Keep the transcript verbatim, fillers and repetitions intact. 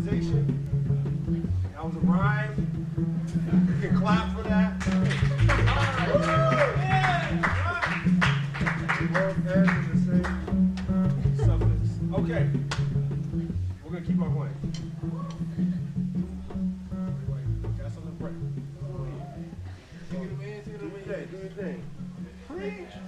improvisation. That was a rhyme. You can clap for that. All right. Okay. We're going to keep on going. That's on the break. Do your thing. Do your thing. Preach.